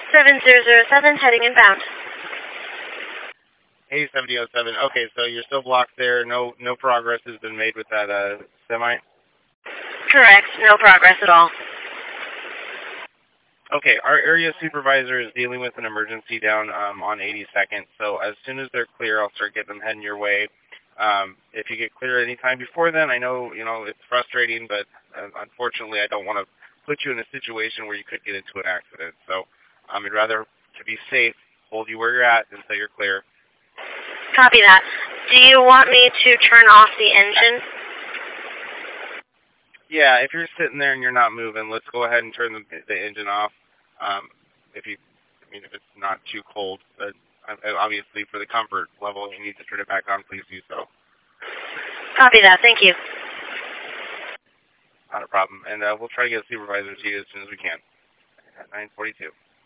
7007 heading inbound. Hey, 7007. Okay, so you're still blocked there. No progress has been made with that semi? Correct. No progress at all. Okay, our area supervisor is dealing with an emergency down on 82nd, so as soon as they're clear, I'll start getting them heading your way. If you get clear any time before then, I know, it's frustrating, but unfortunately I don't want to put you in a situation where you could get into an accident. So I'd rather, to be safe, hold you where you're at until you're clear. Copy that. Do you want me to turn off the engine? Yeah, if you're sitting there and you're not moving, let's go ahead and turn the engine off. If it's not too cold, but obviously for the comfort level, you need to turn it back on, please do so. Copy that. Thank you. Not a problem. And we'll try to get a supervisor to you as soon as we can at 9:42.